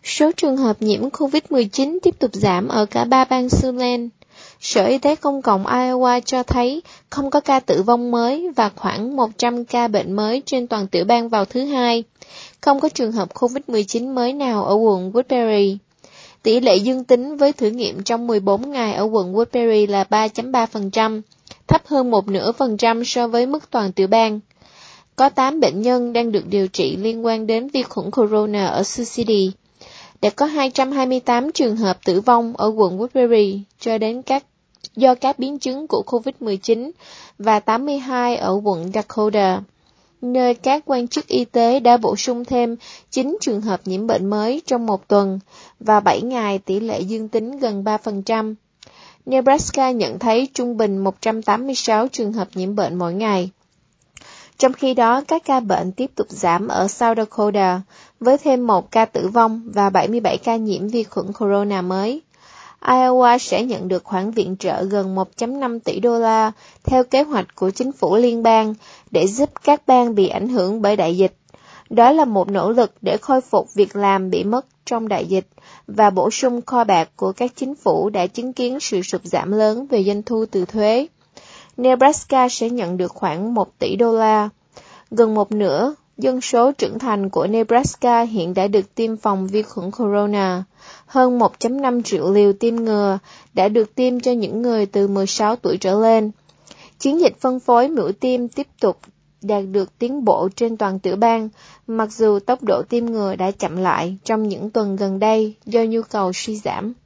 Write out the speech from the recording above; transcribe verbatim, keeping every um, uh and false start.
Số trường hợp nhiễm covid mười chín tiếp tục giảm ở cả ba bang Siouxland. Sở Y tế Công cộng Iowa cho thấy không có ca tử vong mới và khoảng một trăm ca bệnh mới trên toàn tiểu bang vào thứ Hai. Không có trường hợp covid mười chín mới nào ở quận Woodbury. Tỷ lệ dương tính với thử nghiệm trong mười bốn ngày ở quận Woodbury là ba phẩy ba phần trăm, thấp hơn một nửa phần trăm so với mức toàn tiểu bang. Có tám bệnh nhân đang được điều trị liên quan đến vi khuẩn corona ở Sioux City. Đã có hai trăm hai mươi tám trường hợp tử vong ở quận Woodbury cho đến các do các biến chứng của covid mười chín và tám mươi hai ở quận Dakota, nơi các quan chức y tế đã bổ sung thêm chín trường hợp nhiễm bệnh mới trong một tuần và bảy ngày tỷ lệ dương tính gần ba phần trăm. Nebraska nhận thấy trung bình một trăm tám mươi sáu trường hợp nhiễm bệnh mỗi ngày. Trong khi đó, các ca bệnh tiếp tục giảm ở South Dakota, với thêm một ca tử vong và bảy mươi bảy ca nhiễm vi khuẩn corona mới. Iowa sẽ nhận được khoản viện trợ gần một phẩy năm tỷ đô la theo kế hoạch của chính phủ liên bang để giúp các bang bị ảnh hưởng bởi đại dịch. Đó là một nỗ lực để khôi phục việc làm bị mất trong đại dịch và bổ sung kho bạc của các chính phủ đã chứng kiến sự sụt giảm lớn về doanh thu từ thuế. Nebraska sẽ nhận được khoảng một tỷ đô la. Gần một nửa dân số trưởng thành của Nebraska hiện đã được tiêm phòng vi khuẩn corona. Hơn một phẩy năm triệu liều tiêm ngừa đã được tiêm cho những người từ mười sáu tuổi trở lên. Chiến dịch phân phối mũi tiêm tiếp tục đạt được tiến bộ trên toàn tiểu bang, mặc dù tốc độ tiêm ngừa đã chậm lại trong những tuần gần đây do nhu cầu suy giảm.